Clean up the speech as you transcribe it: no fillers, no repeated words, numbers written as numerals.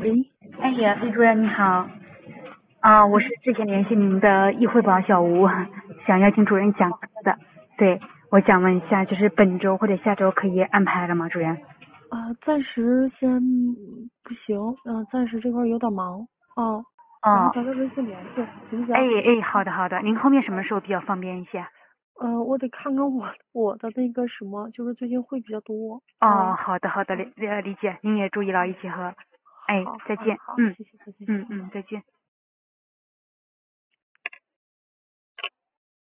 喂， 哎呀，李主任你好，我是之前联系您的易汇宝小吴，想邀请主任讲课的。对，我想问一下，就是本周或者下周可以安排了吗，主任？ 暂时先不行，暂时这块儿有点忙啊，然后哦， 咱们微信联系，行不哎行？ 哎，好的好的，您后面什么时候比较方便一些？ 我得看看我的那个什么，就是最近会比较多哦， 啊。 好的好的，理解，您也注意了，一起喝。哎， 好， 再见， 好，好， 嗯谢谢，再见。 再见。